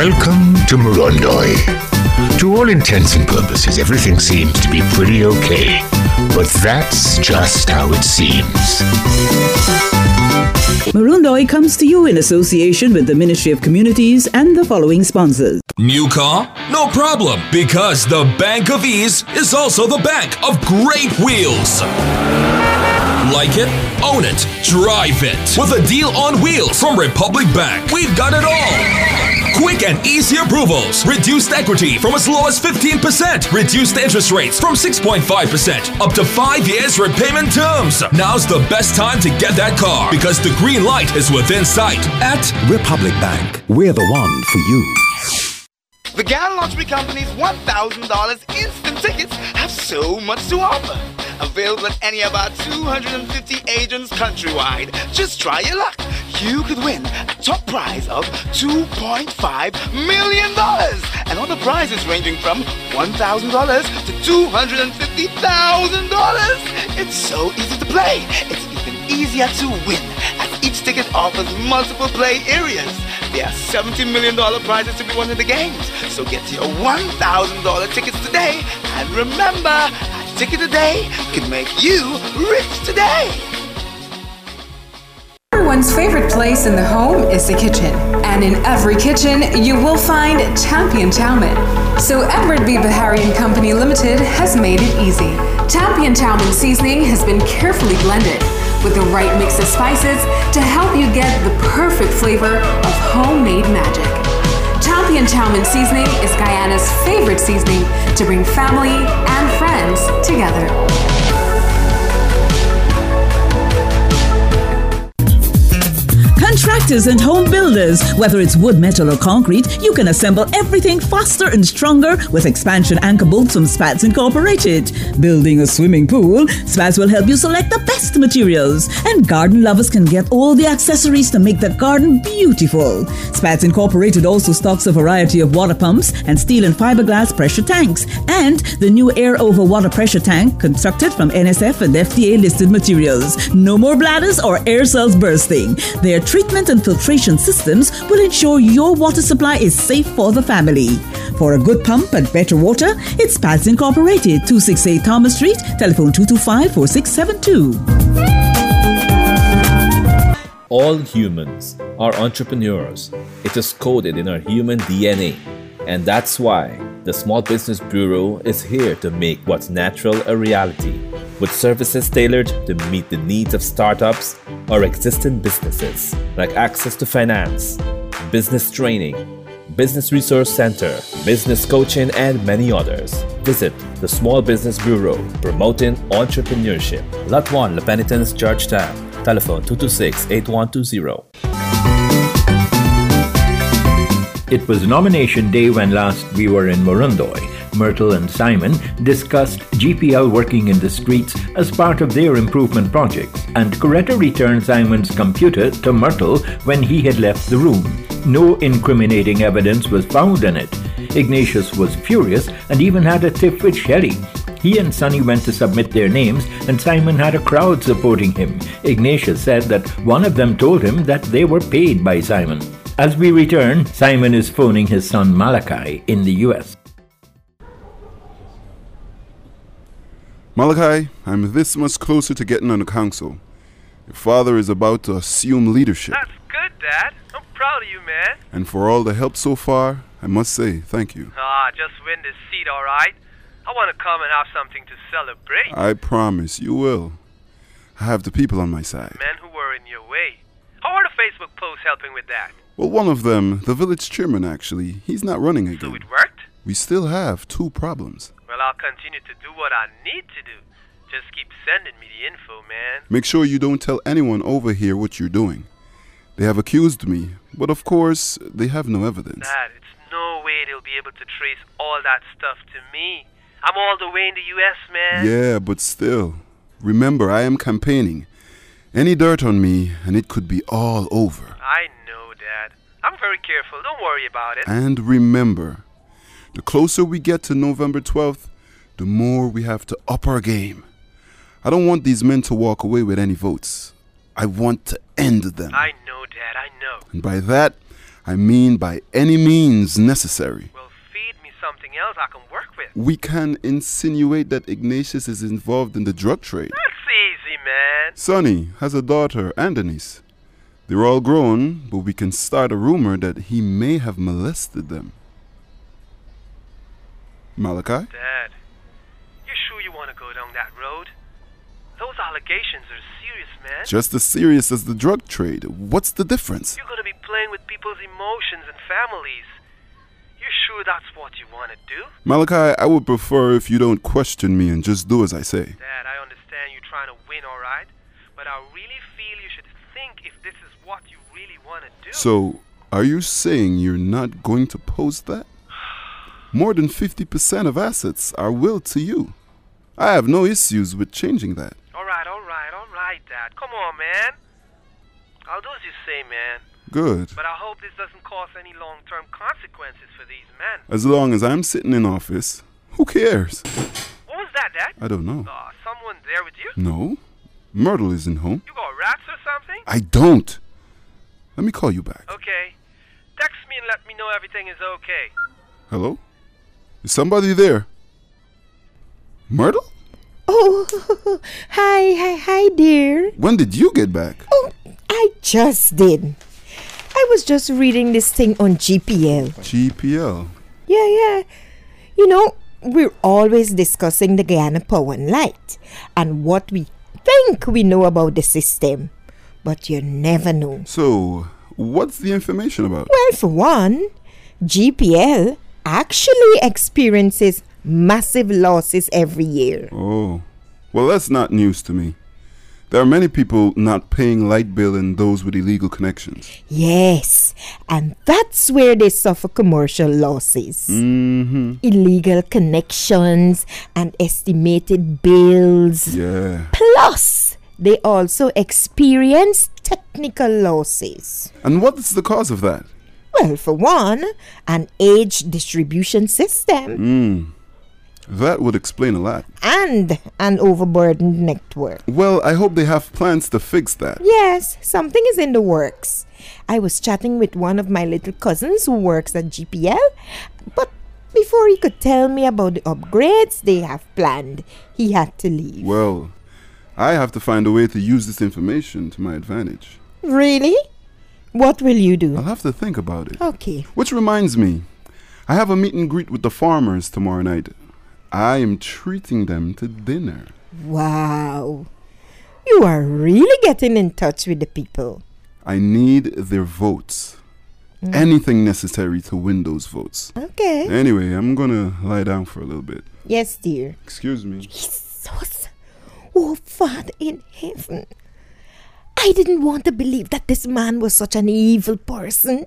Welcome to Morondoi. To all intents and purposes, everything seems to be pretty okay. But that's just how it seems. Morondoi comes to you in association with the Ministry of Communities and the following sponsors. New car? No problem, because the Bank of Ease is also the bank of great wheels. Like it? Own it. Drive it. With a deal on wheels from Republic Bank. We've got it all. Quick and easy approvals. Reduced equity from as low as 15%. Reduced interest rates from 6.5%. Up to 5 years repayment terms. Now's the best time to get that car because the green light is within sight. At Republic Bank, we're the one for you. The Gal Lottery Company's $1,000 instant tickets have so much to offer. Available at any of our 250 agents countrywide. Just try your luck. You could win a top prize of $2.5 million. And all the prizes ranging from $1,000 to $250,000. It's so easy to play. It's even easier to win, as each ticket offers multiple play areas. There are $70 million prizes to be won in the games. So get your $1,000 tickets today. And remember, a ticket a day can make you rich today. Everyone's favorite place in the home is the kitchen. And in every kitchen, you will find Champion Chowmin. So Edward B. Bahari and Company Limited has made it easy. Champion Chowmin seasoning has been carefully blended with the right mix of spices to help you get the perfect flavor of homemade magic. Champion Chowmin seasoning is Guyana's favorite seasoning to bring family and friends together. Contractors and home builders, whether it's wood, metal or concrete, you can assemble everything faster and stronger with expansion anchor bolts from Spats Incorporated. Building a swimming pool, Spats will help you select the best materials, and garden lovers can get all the accessories to make the garden beautiful. Spats Incorporated also stocks a variety of water pumps and steel and fiberglass pressure tanks, and the new air over water pressure tank constructed from NSF and FDA listed materials. No more bladders or air cells bursting. Their treatment and filtration systems will ensure your water supply is safe for the family. For a good pump and better water, it's Spats Incorporated, 268 Thomas Street, telephone 225-4672. All humans are entrepreneurs. It is coded in our human DNA. And that's why the Small Business Bureau is here to make what's natural a reality, with services tailored to meet the needs of startups or existing businesses, like access to finance, business training, business resource center, business coaching, and many others. Visit the Small Business Bureau, promoting entrepreneurship. Lot 1, La Penitence, Georgetown. Telephone 226-8120. It was nomination day when last we were in Morondoi. Myrtle and Simon discussed GPL working in the streets as part of their improvement projects, and Coretta returned Simon's computer to Myrtle when he had left the room. No incriminating evidence was found in it. Ignatius was furious and even had a tiff with Shelley. He and Sonny went to submit their names, and Simon had a crowd supporting him. Ignatius said that one of them told him that they were paid by Simon. As we return, Simon is phoning his son Malachi in the US. Malachi, I'm this much closer to getting on the council. Your father is about to assume leadership. That's good, Dad. I'm proud of you, man. And for all the help so far, I must say thank you. Just win this seat, all right? I want to come and have something to celebrate. I promise you will. I have the people on my side. Men who were in your way. How are the Facebook posts helping with that? Well, one of them, the village chairman actually, he's not running again. So it worked? We still have 2 problems. Well, I'll continue to do what I need to do. Just keep sending me the info, man. Make sure you don't tell anyone over here what you're doing. They have accused me, but of course, they have no evidence. Dad, it's no way they'll be able to trace all that stuff to me. I'm all the way in the US, man. Yeah, but still. Remember, I am campaigning. Any dirt on me, and it could be all over. I know, Dad. I'm very careful. Don't worry about it. And remember, the closer we get to November 12th, the more we have to up our game. I don't want these men to walk away with any votes. I want to end them. I know, Dad, I know. And by that, I mean by any means necessary. Well, feed me something else I can work with. We can insinuate that Ignatius is involved in the drug trade. That's easy, man. Sonny has a daughter and a niece. They're all grown, but we can start a rumor that he may have molested them. Malachi? Dad, you sure you want to go down that road? Those allegations are serious, man. Just as serious as the drug trade. What's the difference? You're going to be playing with people's emotions and families. You sure that's what you want to do? Malachi, I would prefer if you don't question me and just do as I say. Dad, I understand you're trying to win, all right? But I really feel you should think if this is what you really want to do. So, are you saying you're not going to post that? More than 50% of assets are willed to you. I have no issues with changing that. All right, Dad. Come on, man. I'll do as you say, man. Good. But I hope this doesn't cause any long-term consequences for these men. As long as I'm sitting in office, who cares? What was that, Dad? I don't know. Someone there with you? No. Myrtle isn't home. You got rats or something? I don't. Let me call you back. Okay. Text me and let me know everything is okay. Hello? Is somebody there? Myrtle? Oh, hi, dear. When did you get back? Oh, I just did. I was just reading this thing on GPL. GPL? Yeah. You know, we're always discussing the Guyana Power and Light and what we think we know about the system. But you never know. So, what's the information about? Well, for one, GPL actually experiences massive losses every year. Oh, well, that's not news to me. There are many people not paying light bill and those with illegal connections. Yes, and that's where they suffer commercial losses. Mm-hmm. Illegal connections and estimated bills. Yeah. Plus, they also experience technical losses. And what's the cause of that? Well, for one, an age distribution system. That would explain a lot. And an overburdened network. Well, I hope they have plans to fix that. Yes, something is in the works. I was chatting with one of my little cousins who works at GPL, but before he could tell me about the upgrades they have planned, he had to leave. Well, I have to find a way to use this information to my advantage. Really? What will you do? I'll have to think about it. Okay. Which reminds me, I have a meet and greet with the farmers tomorrow night. I am treating them to dinner. Wow. You are really getting in touch with the people. I need their votes. Anything necessary to win those votes. Okay. Anyway, I'm gonna lie down for a little bit. Yes, dear. Excuse me. Jesus. Oh, Father in heaven. I didn't want to believe that this man was such an evil person.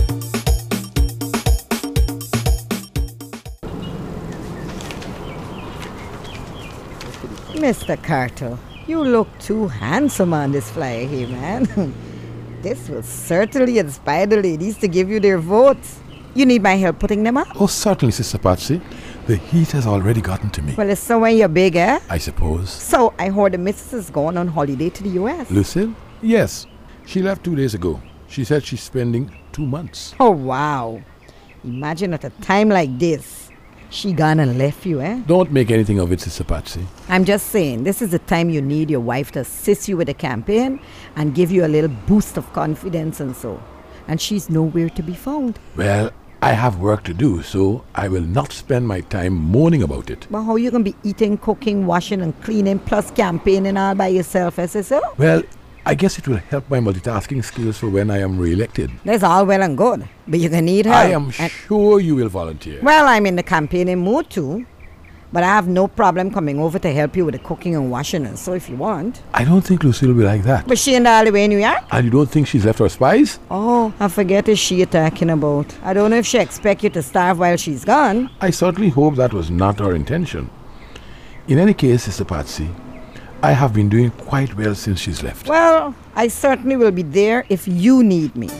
Mr. Carter, you look too handsome on this flyer here, man. This will certainly inspire the ladies to give you their votes. You need my help putting them up? Oh, certainly, Sister Patsy. The heat has already gotten to me. Well, it's so when you're big, eh? I suppose. So, I heard the missus is going on holiday to the U.S. Lucille? Yes. She left 2 days ago. She said she's spending 2 months. Oh, wow. Imagine at a time like this. She gone and left you, eh? Don't make anything of it, Sister Patsy. I'm just saying, this is the time you need your wife to assist you with the campaign and give you a little boost of confidence and so. And she's nowhere to be found. Well, I have work to do, so I will not spend my time moaning about it. But how you going to be eating, cooking, washing and cleaning plus campaigning all by yourself, SSO? Well, I guess it will help my multitasking skills for when I am re-elected. That's all well and good, but you're going to need help. I am sure you will volunteer. Well, I'm in the campaigning mood too, but I have no problem coming over to help you with the cooking and washing and so if you want. I don't think Lucille will be like that. But she in the alleyway in New York? And you don't think she's left her spies? Oh, I forget is she talking about. I don't know if she expect you to starve while she's gone. I certainly hope that was not her intention. In any case, Sister Patsy, I have been doing quite well since she's left. Well, I certainly will be there if you need me.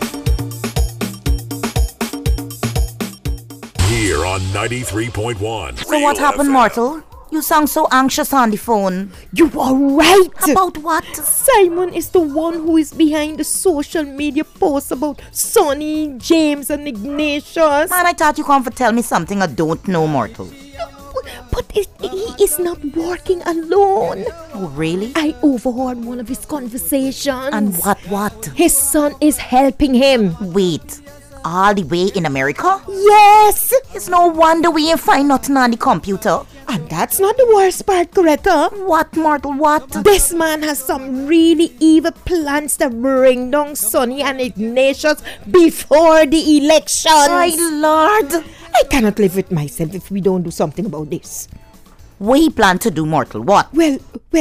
Here on 93.1. So what happened, Myrtle? You sound so anxious on the phone. You are right. About what? Simon is the one who is behind the social media posts about Sonny, James and Ignatius. Man, I thought you come to tell me something I don't know, Myrtle. But he is not working alone. Oh, really? I overheard one of his conversations. And what? His son is helping him. Wait, all the way in America? Yes. It's no wonder we ain't find nothing on the computer. And that's not the worst part, Coretta. What, Myrtle, what? This man has some really evil plans to bring down Sonny and Ignatius before the elections. My Lord. I cannot live with myself if we don't do something about this. What he plan to do, Myrtle? What? Well.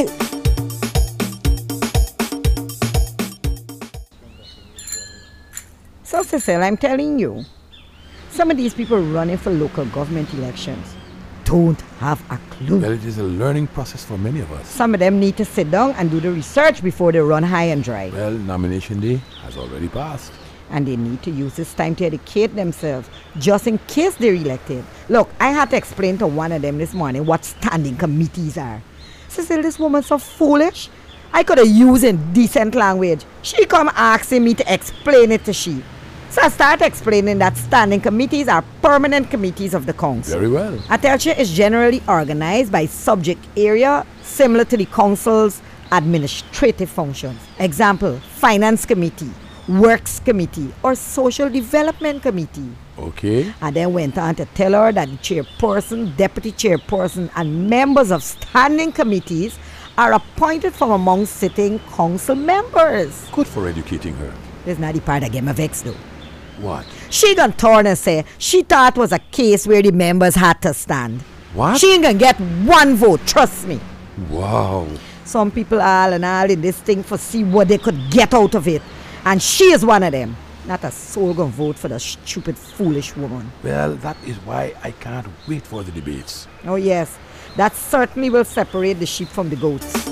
So, Cecil, I'm telling you, some of these people running for local government elections don't have a clue. Well, it is a learning process for many of us. Some of them need to sit down and do the research before they run high and dry. Well, nomination day has already passed. And they need to use this time to educate themselves, just in case they're elected. Look, I had to explain to one of them this morning what standing committees are. Cecil, this woman's so foolish. I could have used in decent language. She come asking me to explain it to she. So I start explaining that standing committees are permanent committees of the council. Very well. Attention is generally organized by subject area, similar to the council's administrative functions. Example, finance committee, works committee, or social development committee. Okay. I then went on to tell her that the chairperson, deputy chairperson, and members of standing committees are appointed from among sitting council members. Good for educating her. This is not the part that get me vexed though. What? She gonna turn and say she thought it was a case where the members had to stand. What? She ain't gonna get one vote, trust me. Wow. Some people all in this thing for see what they could get out of it. And she is one of them. Not a soul gonna vote for the stupid, foolish woman. Well, that is why I can't wait for the debates. Oh yes, that certainly will separate the sheep from the goats.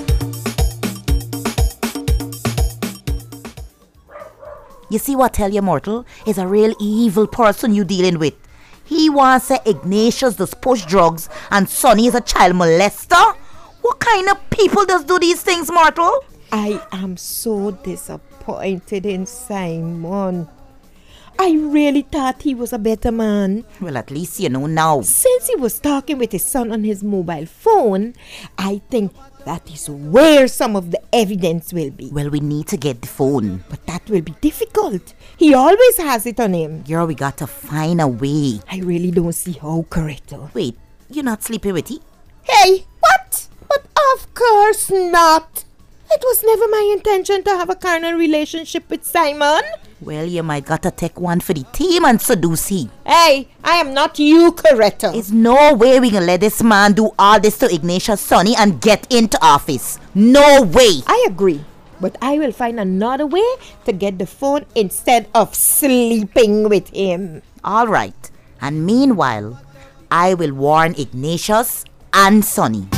You see what I tell you, Myrtle? Is a real evil person you dealing with. He wants to Ignatius does push drugs and Sonny is a child molester? What kind of people does do these things, Myrtle? I am so disappointed in Simon. I really thought he was a better man. Well, at least you know now. Since he was talking with his son on his mobile phone, I think that is where some of the evidence will be. Well, we need to get the phone. But that will be difficult. He always has it on him. Girl, we got to find a way. I really don't see how, Coretta. Wait, you're not sleeping with he? Hey, what? But of course not. It was never my intention to have a carnal relationship with Simon. Well, you might gotta take one for the team and seduce he. Hey, I am not you, Coretta. There's no way we can let this man do all this to Ignatius Sonny and get into office. No way. I agree. But I will find another way to get the phone instead of sleeping with him. All right. And meanwhile, I will warn Ignatius and Sonny.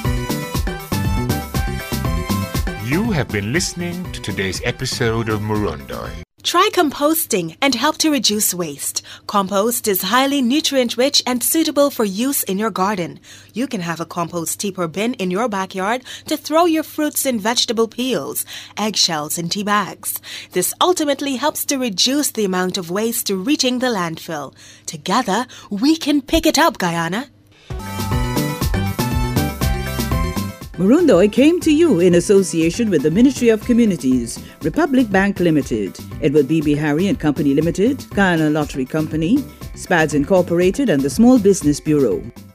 You have been listening to today's episode of Murundoi. Try composting and help to reduce waste. Compost is highly nutrient-rich and suitable for use in your garden. You can have a compost heap or bin in your backyard to throw your fruits and vegetable peels, eggshells, and tea bags. This ultimately helps to reduce the amount of waste reaching the landfill. Together, we can pick it up, Guyana. Murundoi came to you in association with the Ministry of Communities, Republic Bank Limited, Edward B.B. Harry and Company Limited, Guyana Lottery Company, SPADS Incorporated, and the Small Business Bureau.